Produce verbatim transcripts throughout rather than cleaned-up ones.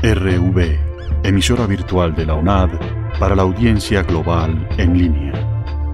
R V, emisora virtual de la UNAD para la audiencia global en línea.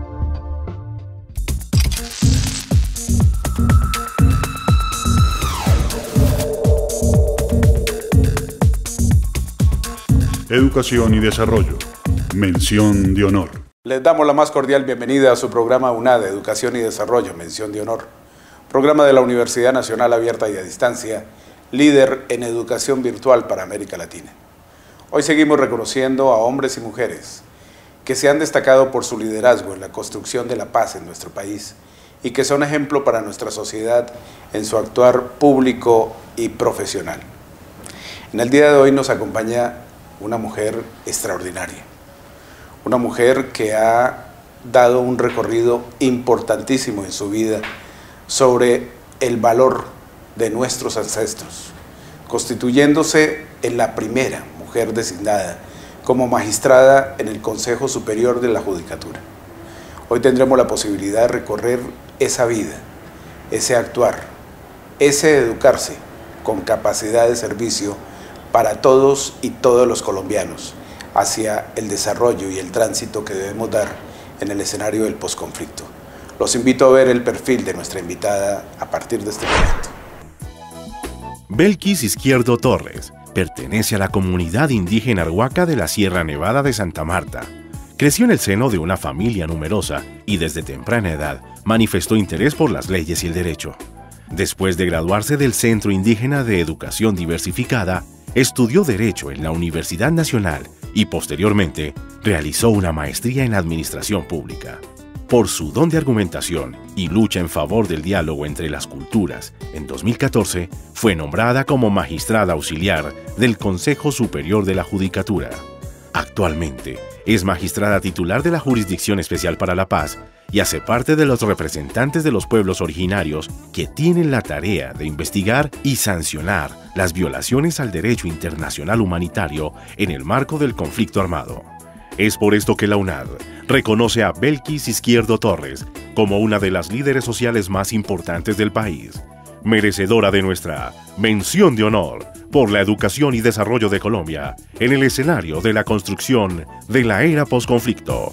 Educación y desarrollo. Mención de honor. Les damos la más cordial bienvenida a su programa UNAD, Educación y Desarrollo, Mención de Honor. Programa de la Universidad Nacional Abierta y a Distancia, líder en educación virtual para América Latina. Hoy seguimos reconociendo a hombres y mujeres que se han destacado por su liderazgo en la construcción de la paz en nuestro país y que son ejemplo para nuestra sociedad en su actuar público y profesional. En el día de hoy nos acompaña una mujer extraordinaria, una mujer que ha dado un recorrido importantísimo en su vida sobre el valor de nuestros ancestros, constituyéndose en la primera mujer designada como magistrada en el Consejo Superior de la Judicatura. Hoy tendremos la posibilidad de recorrer esa vida, ese actuar, ese educarse con capacidad de servicio para todos y todos los colombianos hacia el desarrollo y el tránsito que debemos dar en el escenario del posconflicto. Los invito a ver el perfil de nuestra invitada a partir de este momento. Belkis Izquierdo Torres pertenece a la comunidad indígena Arhuaca de la Sierra Nevada de Santa Marta. Creció en el seno de una familia numerosa y desde temprana edad manifestó interés por las leyes y el derecho. Después de graduarse del Centro Indígena de Educación Diversificada, estudió Derecho en la Universidad Nacional y posteriormente realizó una maestría en Administración Pública. Por su don de argumentación y lucha en favor del diálogo entre las culturas, en dos mil catorce fue nombrada como magistrada auxiliar del Consejo Superior de la Judicatura. Actualmente es magistrada titular de la Jurisdicción Especial para la Paz y hace parte de los representantes de los pueblos originarios que tienen la tarea de investigar y sancionar las violaciones al derecho internacional humanitario en el marco del conflicto armado. Es por esto que la UNAD reconoce a Belkis Izquierdo Torres como una de las líderes sociales más importantes del país, merecedora de nuestra mención de honor por la educación y desarrollo de Colombia en el escenario de la construcción de la era posconflicto.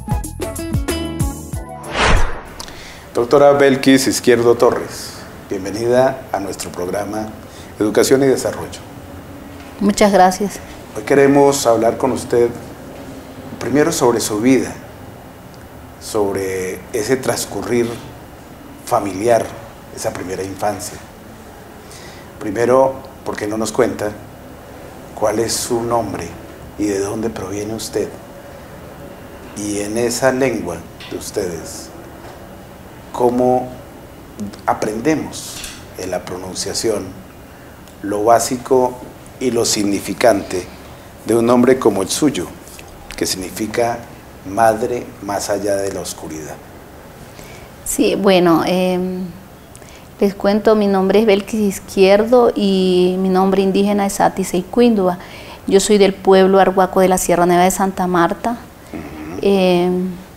Doctora Belkis Izquierdo Torres, bienvenida a nuestro programa Educación y Desarrollo. Muchas gracias. Hoy queremos hablar con usted primero sobre su vida, sobre ese transcurrir familiar, esa primera infancia. Primero, ¿por qué no nos cuenta cuál es su nombre y de dónde proviene usted? Y en esa lengua de ustedes, ¿cómo aprendemos en la pronunciación lo básico y lo significante de un nombre como el suyo, que significa madre más allá de la oscuridad? Sí, bueno, eh, les cuento, mi nombre es Belkis Izquierdo y mi nombre indígena es Ati Seicuindua. Yo soy del pueblo arhuaco de la Sierra Nevada de Santa Marta. Uh-huh. eh,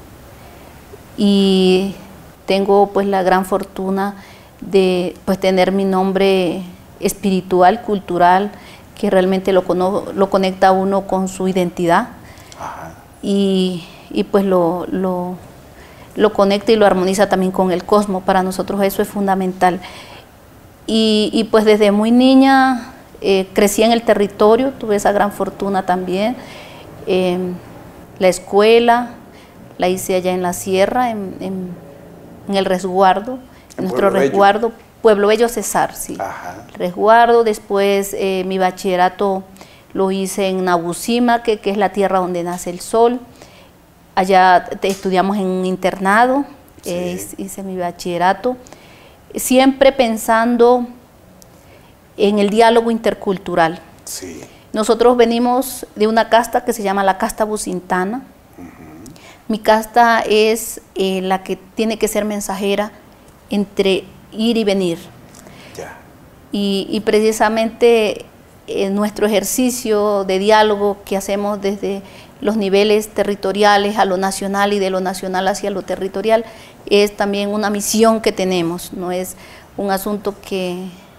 y tengo pues la gran fortuna de pues tener mi nombre espiritual, cultural, que realmente lo, lo conecta a uno con su identidad. Ajá. Y, y pues lo, lo, lo conecta y lo armoniza también con el cosmos. Para nosotros eso es fundamental. Y, y pues desde muy niña eh, crecí en el territorio, tuve esa gran fortuna también. Eh, la escuela la hice allá en la sierra, en, en en el resguardo, en nuestro Pueblo resguardo, Bello. Pueblo Bello Cesar, sí. Ajá. Resguardo, después eh, mi bachillerato lo hice en Nabucima, que, que es la tierra donde nace el sol. Allá te, estudiamos en un internado, sí. eh, hice mi bachillerato, siempre pensando en el diálogo intercultural. Sí. Nosotros venimos de una casta que se llama la casta bucintana. Mi casta es eh, la que tiene que ser mensajera entre ir y venir. Yeah. Y, y precisamente eh, nuestro ejercicio de diálogo que hacemos desde los niveles territoriales a lo nacional y de lo nacional hacia lo territorial es también una misión que tenemos, no es un asunto que,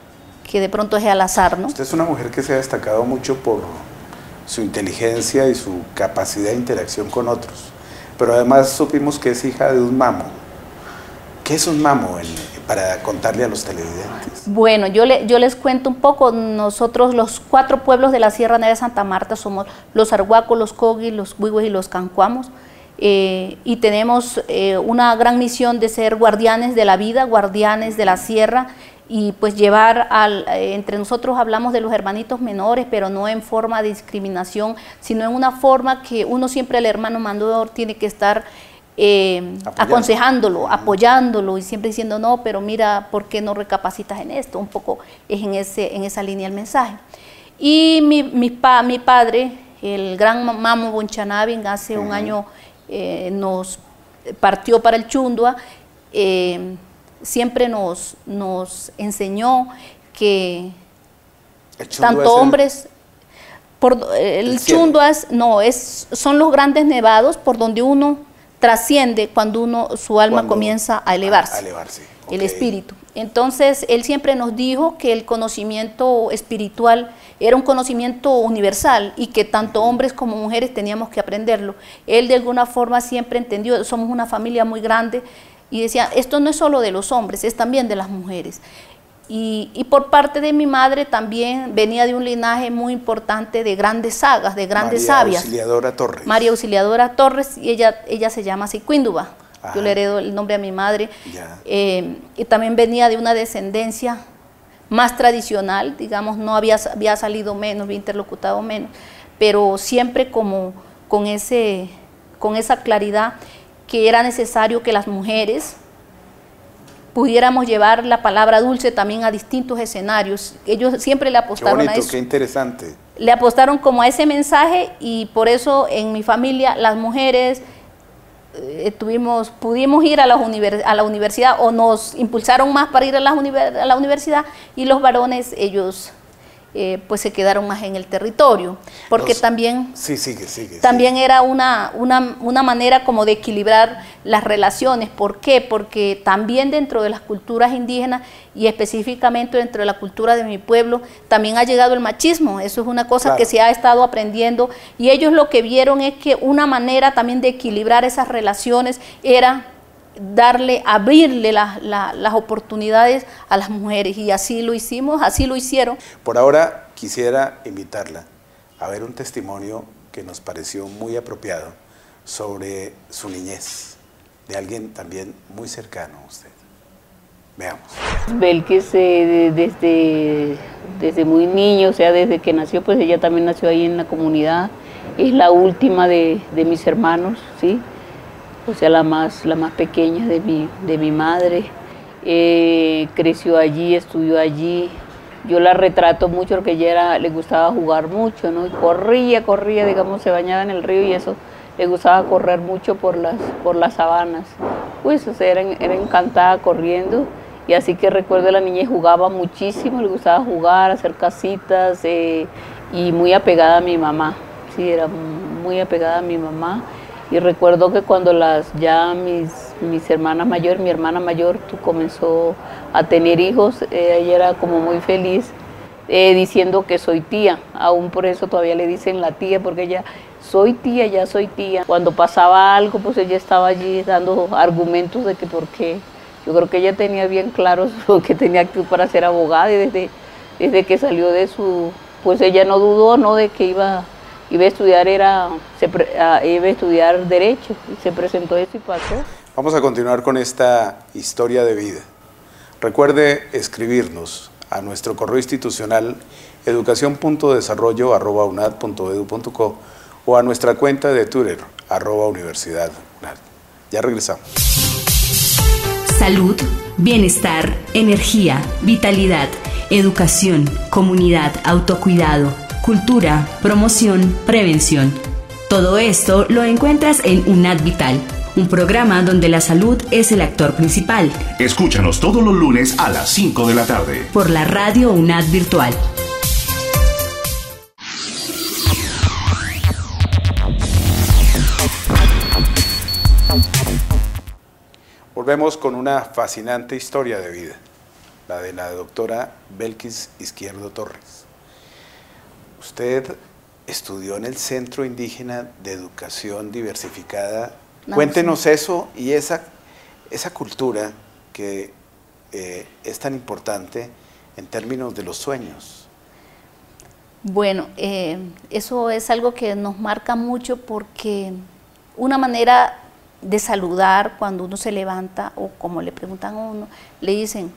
que de pronto es al azar, ¿no? Usted es una mujer que se ha destacado mucho por su inteligencia y su capacidad de interacción con otros, pero además supimos que es hija de un mamo. ¿Qué es un mamo en, para contarle a los televidentes? Bueno, yo, le, yo les cuento un poco. Nosotros los cuatro pueblos de la Sierra Nevada de Santa Marta somos los Arhuacos, los Cogui, los Huihues y los Cancuamos, eh, y tenemos eh, una gran misión de ser guardianes de la vida, guardianes de la sierra, y pues llevar al, eh, entre nosotros hablamos de los hermanitos menores, pero no en forma de discriminación, sino en una forma que uno siempre, el hermano mayor, tiene que estar eh, aconsejándolo, apoyándolo y siempre diciendo, no, pero mira, ¿por qué no recapacitas en esto? Un poco es en, ese, en esa línea el mensaje. Y mi, mi, pa, mi padre, el gran Mamo Bonchanabin, hace uh-huh. un año eh, nos partió para el Chundua, eh, siempre nos, nos enseñó que tanto hombres, por, el, el Chundua es, no, es, son los grandes nevados por donde uno trasciende cuando uno su alma cuando, comienza a elevarse, a, a elevarse. Okay. El espíritu. Entonces, él siempre nos dijo que el conocimiento espiritual era un conocimiento universal y que tanto hombres como mujeres teníamos que aprenderlo. Él de alguna forma siempre entendió, somos una familia muy grande, y decía, esto no es solo de los hombres, es también de las mujeres. Y, y por parte de mi madre también venía de un linaje muy importante de grandes sagas, de grandes María sabias. María Auxiliadora Torres. María Auxiliadora Torres, y ella, ella se llama Sicuínduba. Ajá. Yo le heredo el nombre a mi madre. Eh, y también venía de una descendencia más tradicional, digamos, no había, había salido menos, había interlocutado menos, pero siempre como con, ese, con esa claridad que era necesario que las mujeres pudiéramos llevar la palabra dulce también a distintos escenarios. Ellos siempre le apostaron qué bonito, a eso. Qué interesante. Le apostaron como a ese mensaje, y por eso en mi familia las mujeres eh, tuvimos, pudimos ir a la, univers, a la universidad, o nos impulsaron más para ir a la, univer, a la universidad, y los varones, ellos Eh, pues se quedaron más en el territorio, porque Los, también, sí, sigue, sigue, también sigue. era una, una, una manera como de equilibrar las relaciones. ¿Por qué? Porque también dentro de las culturas indígenas, y específicamente dentro de la cultura de mi pueblo, también ha llegado el machismo. Eso es una cosa claro. que se ha estado aprendiendo, y ellos lo que vieron es que una manera también de equilibrar esas relaciones era darle, abrirle la, la, las oportunidades a las mujeres, y así lo hicimos, así lo hicieron. Por ahora quisiera invitarla a ver un testimonio que nos pareció muy apropiado sobre su niñez, de alguien también muy cercano a usted. Veamos. Belkis eh, desde, desde muy niño, o sea, desde que nació, pues ella también nació ahí en la comunidad, es la última de, de mis hermanos, ¿sí? O sea, la más, la más pequeña de mi, de mi madre. Eh, creció allí, estudió allí. Yo la retrato mucho porque ella era, le gustaba jugar mucho, ¿no? Y corría, corría, digamos, se bañaba en el río, y eso, le gustaba correr mucho por las, por las sabanas. Pues, o sea, era, era encantada corriendo, y así que recuerdo a la niña, jugaba muchísimo, le gustaba jugar, hacer casitas, eh, y muy apegada a mi mamá. Sí, era muy apegada a mi mamá. Y recuerdo que cuando las ya mis, mis hermanas mayores, mi hermana mayor comenzó a tener hijos, eh, ella era como muy feliz eh, diciendo que soy tía. Aún por eso todavía le dicen la tía, porque ella, soy tía, ya soy tía. Cuando pasaba algo, pues ella estaba allí dando argumentos de que por qué. Yo creo que ella tenía bien claro lo que tenía que para ser abogada, y desde, desde que salió de su, pues ella no dudó, ¿no?, de que iba Iba a estudiar, era, se, iba a estudiar Derecho, y se presentó eso y pasó. Vamos a continuar con esta historia de vida. Recuerde escribirnos a nuestro correo institucional educación punto desarrollo arroba unad punto edu punto co o a nuestra cuenta de Twitter, arroba universidad unad. Ya regresamos. Salud, bienestar, energía, vitalidad, educación, comunidad, autocuidado, cultura, promoción, prevención. Todo esto lo encuentras en UNAD Vital, un programa donde la salud es el actor principal. Escúchanos todos los lunes a las cinco de la tarde. Por la radio UNAD Virtual. Volvemos con una fascinante historia de vida. la de la doctora Belkis Izquierdo Torres. Usted estudió en el Centro Indígena de Educación Diversificada. No, Cuéntenos sí. eso y esa, esa cultura que eh, es tan importante en términos de los sueños. Bueno, eh, eso es algo que nos marca mucho porque una manera de saludar cuando uno se levanta, o como le preguntan a uno, le dicen,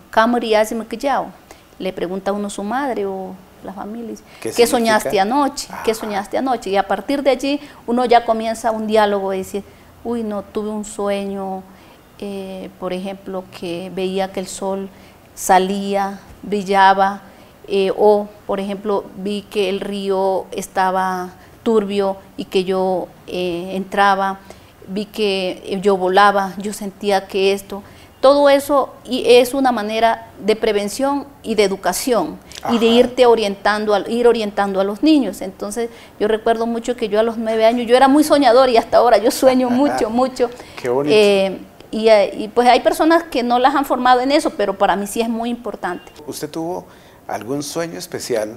le pregunta a uno su madre o la familia, ¿qué, ¿qué soñaste anoche? Ah. ¿Qué soñaste anoche? Y a partir de allí uno ya comienza un diálogo de decir, uy, no, tuve un sueño, eh, por ejemplo, que veía que el sol salía, brillaba, eh, o por ejemplo, vi que el río estaba turbio y que yo eh, entraba, vi que yo volaba, yo sentía que esto, todo eso y es una manera de prevención y de educación. Ajá. Y de irte orientando, a, ir orientando a los niños. Entonces yo recuerdo mucho que yo a los nueve años, yo era muy soñador y hasta ahora yo sueño mucho, mucho. Qué bonito. Eh, y, y pues hay personas que no las han formado en eso, pero para mí sí es muy importante. ¿Usted tuvo algún sueño especial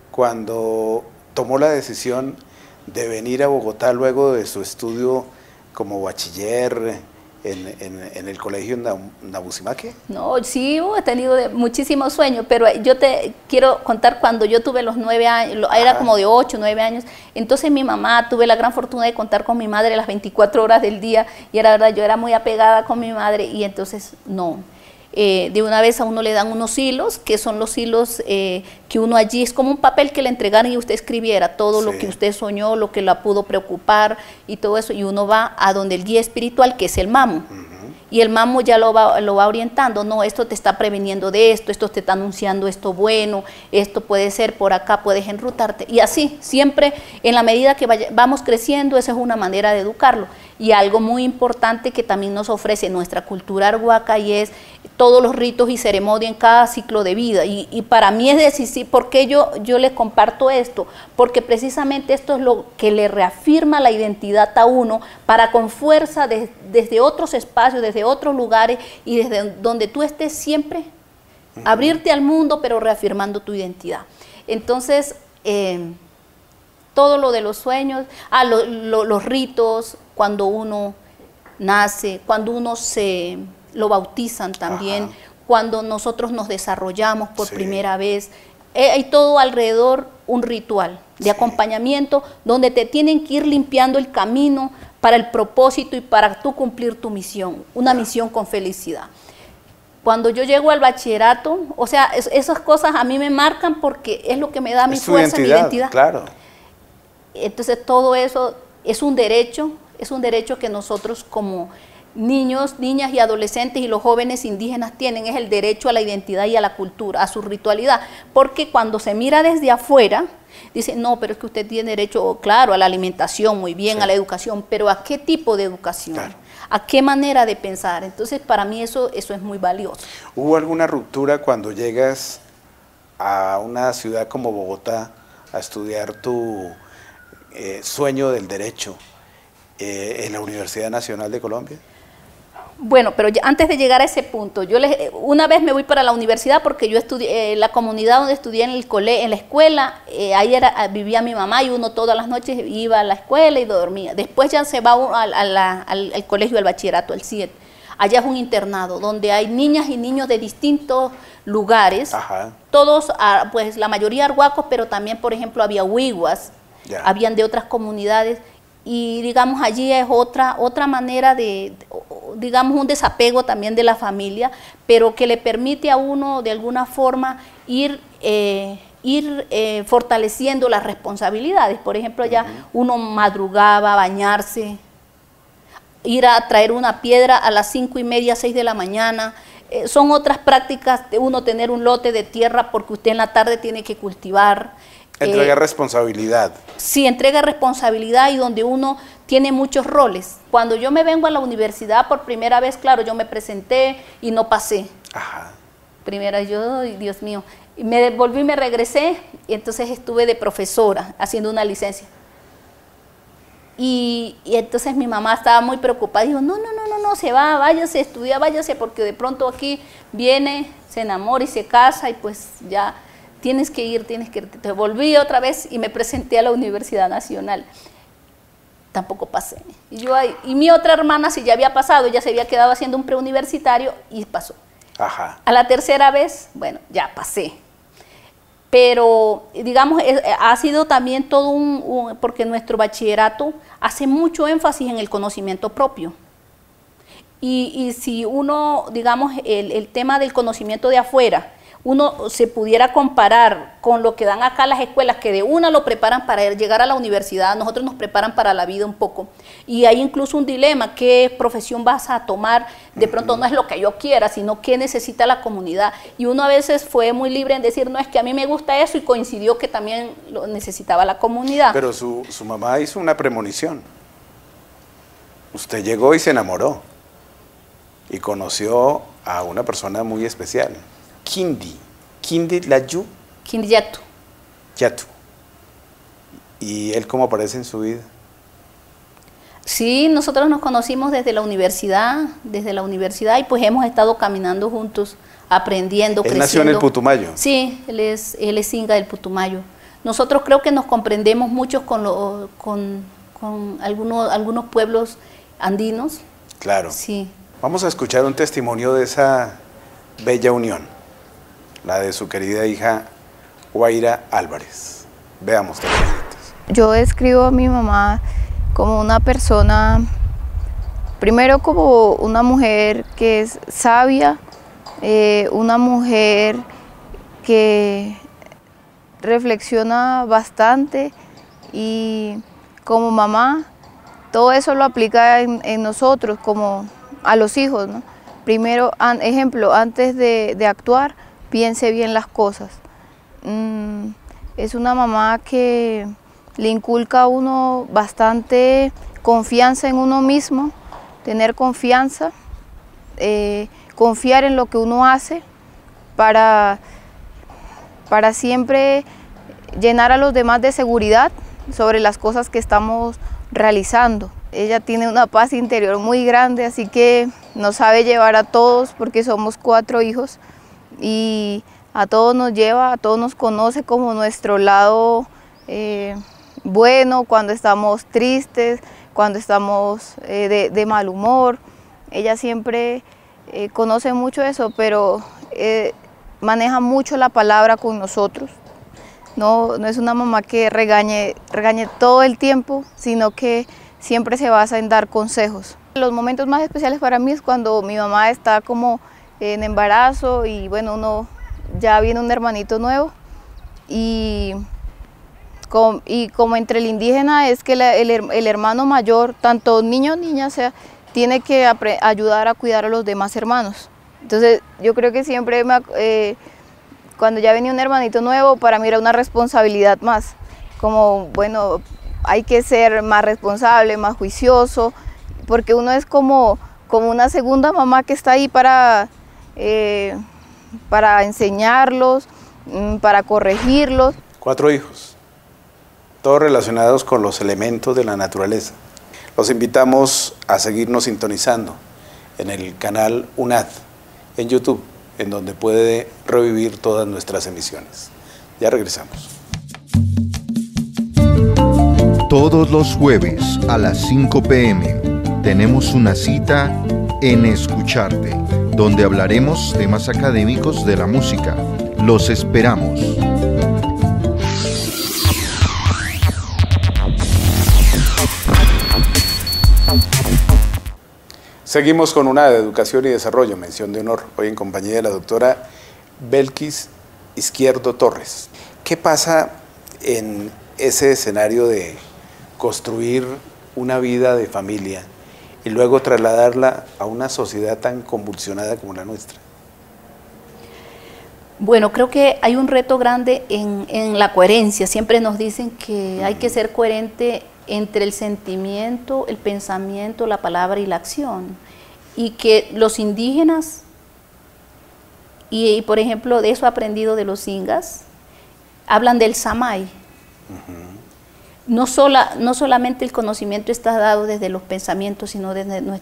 cuando tomó la decisión de venir a Bogotá luego de su estudio como bachiller en, en, en el colegio Nabusimaque? No, sí, he tenido de, muchísimos sueños, pero yo te quiero contar cuando yo tuve los nueve años, era como de ocho, nueve años, entonces mi mamá, tuve la gran fortuna de contar con mi madre las veinticuatro horas del día, y era verdad, yo era muy apegada con mi madre, y entonces no. Eh, de una vez a uno le dan unos hilos, que son los hilos eh, que uno allí, es como un papel que le entregaran y usted escribiera todo sí. lo que usted soñó, lo que la pudo preocupar y todo eso, y uno va a donde el guía espiritual, que es el mamo, uh-huh. y el mamo ya lo va, lo va orientando, no, esto te está preveniendo de esto, esto te está anunciando esto bueno, esto puede ser por acá, puedes enrutarte, y así, siempre en la medida que vaya, vamos creciendo, esa es una manera de educarlo. Y algo muy importante que también nos ofrece nuestra cultura arhuaca y es todos los ritos y ceremonias en cada ciclo de vida. Y, y para mí es decisivo, ¿por qué yo, yo les comparto esto? Porque precisamente esto es lo que le reafirma la identidad a uno para con fuerza de, desde otros espacios, desde otros lugares y desde donde tú estés siempre, uh-huh. abrirte al mundo pero reafirmando tu identidad. Entonces, eh, todo lo de los sueños, ah, lo, lo, los ritos, cuando uno nace, cuando uno se lo bautizan también, ajá. cuando nosotros nos desarrollamos por sí. primera vez, eh, hay todo alrededor un ritual de sí. acompañamiento donde te tienen que ir limpiando el camino para el propósito y para tú cumplir tu misión, una ajá. misión con felicidad. Cuando yo llego al bachillerato, o sea, es, esas cosas a mí me marcan porque es lo que me da mi fuerza, mi identidad. Claro. Entonces todo eso es un derecho, es un derecho que nosotros como niños, niñas y adolescentes y los jóvenes indígenas tienen, es el derecho a la identidad y a la cultura, a su ritualidad, porque cuando se mira desde afuera, dicen, no, pero es que usted tiene derecho, claro, a la alimentación, muy bien, sí. a la educación, pero ¿a qué tipo de educación? Claro. ¿A qué manera de pensar? Entonces, para mí eso, eso es muy valioso. ¿Hubo alguna ruptura cuando llegas a una ciudad como Bogotá a estudiar tu eh, sueño del derecho eh, en la Universidad Nacional de Colombia? Bueno, pero ya, antes de llegar a ese punto, yo les, una vez me voy para la universidad porque yo estudié, eh, la comunidad donde estudié en el cole, en la escuela, eh, ahí era, vivía mi mamá y uno todas las noches iba a la escuela y dormía. Después ya se va a, a la, al, al colegio del bachillerato, el siete. Allá es un internado donde hay niñas y niños de distintos lugares, ajá. todos, pues la mayoría arhuacos, pero también, por ejemplo, había huiguas, ya. habían de otras comunidades. Y digamos allí es otra, otra manera de, digamos un desapego también de la familia, pero que le permite a uno de alguna forma ir, eh, ir eh, fortaleciendo las responsabilidades. Por ejemplo, allá uh-huh. uno madrugaba a bañarse, ir a traer una piedra a las cinco y media, seis de la mañana. Eh, son otras prácticas de uno tener un lote de tierra porque usted en la tarde tiene que cultivar. Entrega eh, responsabilidad. Sí, entrega responsabilidad y donde uno tiene muchos roles. Cuando yo me vengo a la universidad por primera vez, claro, yo me presenté y no pasé. Ajá. Primera, yo, ay, Dios mío, y me volví y me regresé y entonces estuve de profesora haciendo una licencia. Y, y entonces mi mamá estaba muy preocupada, dijo, no, no, no, no, no, no, se va, váyase a estudiar, váyase, porque de pronto aquí viene, se enamora y se casa y pues ya tienes que ir, tienes que ir. Te volví otra vez y me presenté a la Universidad Nacional. Tampoco pasé. Y, yo, y mi otra hermana sí ya había pasado, ya se había quedado haciendo un preuniversitario y pasó. Ajá. A la tercera vez, bueno, ya pasé. Pero, digamos, ha sido también todo un, un, porque nuestro bachillerato hace mucho énfasis en el conocimiento propio. Y, y si uno, digamos, el, el tema del conocimiento de afuera, uno se pudiera comparar con lo que dan acá las escuelas, que de una lo preparan para llegar a la universidad, nosotros nos preparan para la vida un poco. Y hay incluso un dilema, ¿qué profesión vas a tomar? De pronto no es lo que yo quiera, sino qué necesita la comunidad. Y uno a veces fue muy libre en decir, no, es que a mí me gusta eso, y coincidió que también lo necesitaba la comunidad. Pero su, su mamá hizo una premonición. Usted llegó y se enamoró. Y conoció a una persona muy especial. Kindi, Kindi Layu. Kindi Yatu. Yatu. ¿Y él cómo aparece en su vida? Sí, nosotros nos conocimos desde la universidad, desde la universidad y pues hemos estado caminando juntos, aprendiendo, ¿Él creciendo. nació en el Putumayo? Sí, él es, él es Inga del Putumayo. Nosotros creo que nos comprendemos mucho con, lo, con, con algunos, algunos pueblos andinos. Claro. Sí. Vamos a escuchar un testimonio de esa bella unión, la de su querida hija Guaira Álvarez. Veamos. Yo describo a mi mamá como una persona, primero como una mujer que es sabia, eh, una mujer que reflexiona bastante y como mamá todo eso lo aplica en, en nosotros, como a los hijos, ¿no? Primero, an, ejemplo, antes de, de actuar, piense bien las cosas. Mm, es una mamá que le inculca a uno bastante confianza en uno mismo, tener confianza, eh, confiar en lo que uno hace para, para siempre llenar a los demás de seguridad sobre las cosas que estamos realizando. Ella tiene una paz interior muy grande, así que nos sabe llevar a todos porque somos cuatro hijos y a todos nos lleva, a todos nos conoce como nuestro lado eh, bueno, cuando estamos tristes, cuando estamos eh, de, de mal humor. Ella siempre eh, conoce mucho eso, pero eh, maneja mucho la palabra con nosotros. No, no es una mamá que regañe, regañe todo el tiempo, sino que siempre se basa en dar consejos. Los momentos más especiales para mí es cuando mi mamá está como en embarazo y bueno, uno ya viene un hermanito nuevo y como, y como entre el indígena es que la, el, el hermano mayor, tanto niño o niña, sea, tiene que ayudar a cuidar a los demás hermanos. Entonces yo creo que siempre me, eh, cuando ya venía un hermanito nuevo, para mí era una responsabilidad más, como bueno, hay que ser más responsable, más juicioso, porque uno es como, como una segunda mamá que está ahí para, eh, para enseñarlos, para corregirlos. Cuatro hijos, todos relacionados con los elementos de la naturaleza. Los invitamos a seguirnos sintonizando en el canal UNAD, en YouTube, en donde puede revivir todas nuestras emisiones. Ya regresamos. Todos los jueves a las cinco pe eme tenemos una cita en Escucharte, donde hablaremos temas académicos de la música. Los esperamos. Seguimos con una de Educación y Desarrollo, mención de honor, hoy en compañía de la doctora Belkis Izquierdo Torres. ¿Qué pasa en ese escenario de construir una vida de familia y luego trasladarla a una sociedad tan convulsionada como la nuestra? Bueno, creo que hay un reto grande en, en la coherencia. Siempre nos dicen que uh-huh. hay que ser coherente entre el sentimiento, el pensamiento, la palabra y la acción. Y que los indígenas, y, y por ejemplo, de eso he aprendido de los ingas, hablan del samay. Uh-huh. No, sola, no solamente el conocimiento está dado desde los pensamientos, sino desde nuestros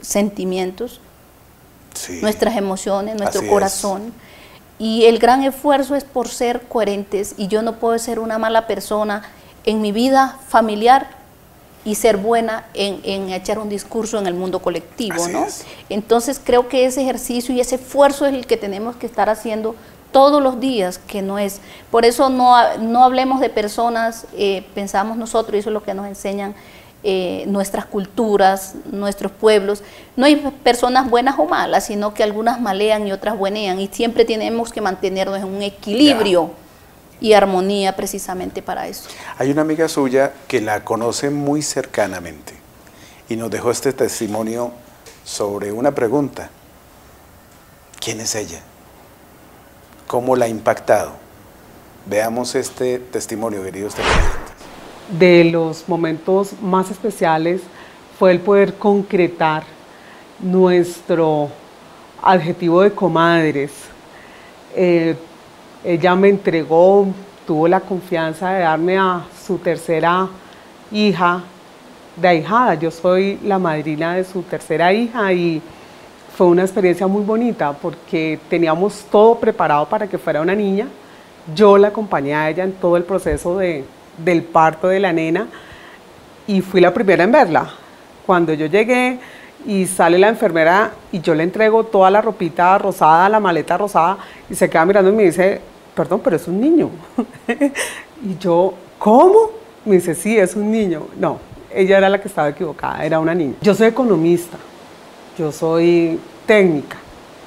sentimientos, sí, nuestras emociones, nuestro así corazón. es. Y el gran esfuerzo es por ser coherentes, y yo no puedo ser una mala persona en mi vida familiar y ser buena en, en echar un discurso en el mundo colectivo, Así ¿no? es. Entonces creo que ese ejercicio y ese esfuerzo es el que tenemos que estar haciendo todos los días, que no es, por eso no, no hablemos de personas, eh, pensamos nosotros, y eso es lo que nos enseñan eh, nuestras culturas, nuestros pueblos, no hay personas buenas o malas, sino que algunas malean y otras buenean, y siempre tenemos que mantenernos en un equilibrio ya. y armonía precisamente para eso. Hay una amiga suya que la conoce muy cercanamente y nos dejó este testimonio sobre una pregunta: ¿quién es ella? ¿Cómo la ha impactado? Veamos este testimonio, queridos televidentes. De los momentos más especiales fue el poder concretar nuestro adjetivo de comadres. Eh, ella me entregó, tuvo la confianza de darme a su tercera hija de ahijada. Yo soy la madrina de su tercera hija y fue una experiencia muy bonita porque teníamos todo preparado para que fuera una niña. Yo la acompañé a ella en todo el proceso de, del parto de la nena y fui la primera en verla. Cuando yo llegué y sale la enfermera y yo le entrego toda la ropita rosada, la maleta rosada, y se queda mirando y me dice: perdón, pero es un niño. Y yo, ¿cómo? Me dice: sí, es un niño. No, ella era la que estaba equivocada, era una niña. Yo soy economista, yo soy técnica.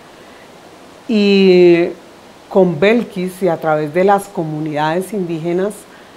Y con Belkis y a través de las comunidades indígenas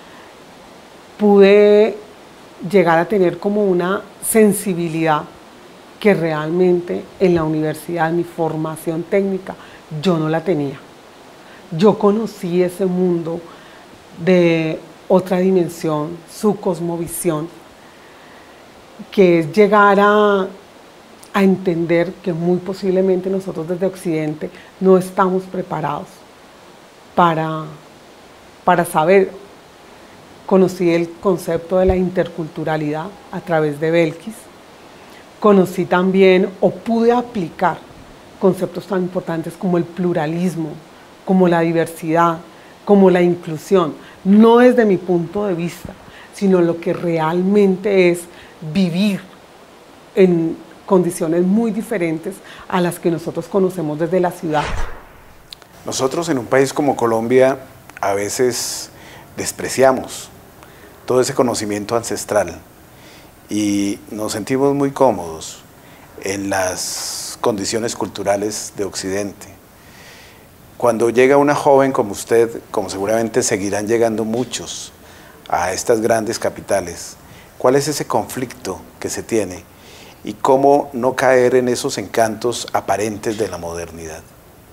pude llegar a tener como una sensibilidad que realmente en la universidad, mi formación técnica, yo no la tenía. Yo conocí ese mundo de otra dimensión, su cosmovisión, que es llegar a, a entender que muy posiblemente nosotros desde Occidente no estamos preparados para, para saber. Conocí el concepto de la interculturalidad a través de Belkis. Conocí también o pude aplicar conceptos tan importantes como el pluralismo, como la diversidad, como la inclusión, no desde mi punto de vista, sino lo que realmente es vivir en condiciones muy diferentes a las que nosotros conocemos desde la ciudad. Nosotros en un país como Colombia a veces despreciamos todo ese conocimiento ancestral y nos sentimos muy cómodos en las condiciones culturales de Occidente. Cuando llega una joven como usted, como seguramente seguirán llegando muchos a estas grandes capitales, ¿cuál es ese conflicto que se tiene y cómo no caer en esos encantos aparentes de la modernidad?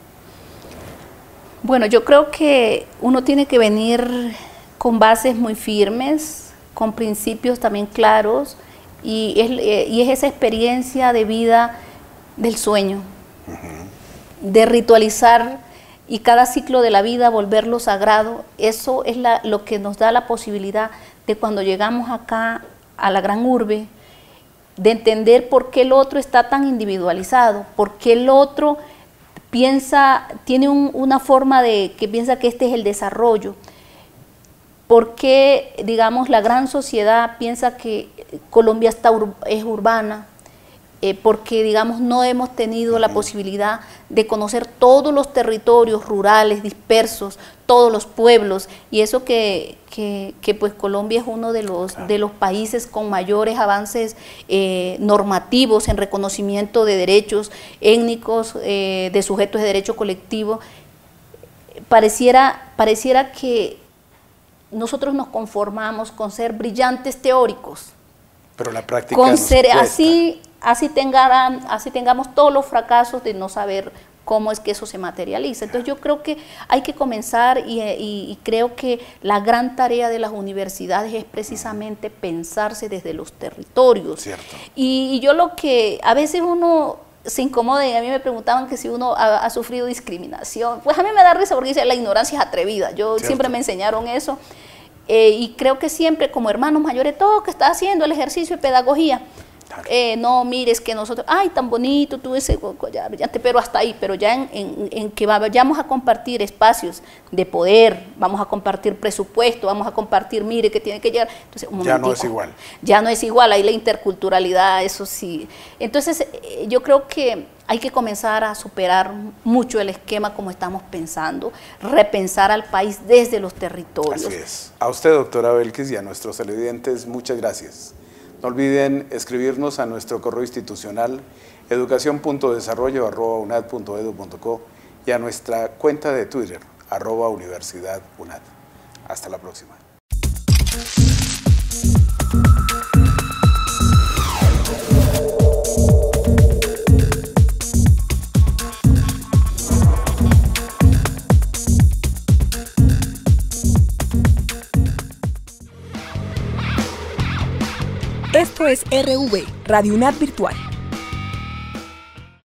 Bueno, yo creo que uno tiene que venir con bases muy firmes, con principios también claros, y es, y es esa experiencia de vida del sueño, uh-huh. de ritualizar y cada ciclo de la vida volverlo sagrado. Eso es la, lo que nos da la posibilidad de, cuando llegamos acá a la gran urbe, de entender por qué el otro está tan individualizado, por qué el otro piensa, tiene un, una forma de que piensa que este es el desarrollo, por qué, digamos, la gran sociedad piensa que Colombia está ur, es urbana, eh, porque, digamos, no hemos tenido la posibilidad de conocer todos los territorios rurales dispersos, todos los pueblos, y eso que, que, que pues Colombia es uno de los, de los países con mayores avances eh, normativos en reconocimiento de derechos étnicos, eh, de sujetos de derecho colectivo. Pareciera, pareciera que nosotros nos conformamos con ser brillantes teóricos, pero la práctica con nos ser cuesta. así, así, tengan, así tengamos todos los fracasos de no saber cómo es que eso se materializa. Entonces yo creo que hay que comenzar y, y, y creo que la gran tarea de las universidades es precisamente pensarse desde los territorios. Cierto. Y, y yo lo que a veces uno se incomoda, y a mí me preguntaban que si uno ha, ha sufrido discriminación, pues a mí me da risa porque dice la ignorancia es atrevida. Yo Cierto. Siempre me enseñaron eso. Eh, y creo que siempre como hermanos mayores, todo que está haciendo el ejercicio de pedagogía, Claro. Eh, no, mire, es que nosotros, ay, tan bonito, tú ese collar, pero hasta ahí, pero ya en, en, en que vayamos a compartir espacios de poder, vamos a compartir presupuesto, vamos a compartir, mire, que tiene que llegar. Entonces, un ya no es igual. Ya no es igual, ahí la interculturalidad, eso sí. Entonces, eh, yo creo que hay que comenzar a superar mucho el esquema como estamos pensando, repensar al país desde los territorios. Así es. A usted, doctora Belkis, y a nuestros televidentes, muchas gracias. No olviden escribirnos a nuestro correo institucional educación punto desarrollo arroba unad punto edu punto co y a nuestra cuenta de Twitter, arroba Universidad UNAD. Hasta la próxima. Esto es R V, Radio UNAD Virtual.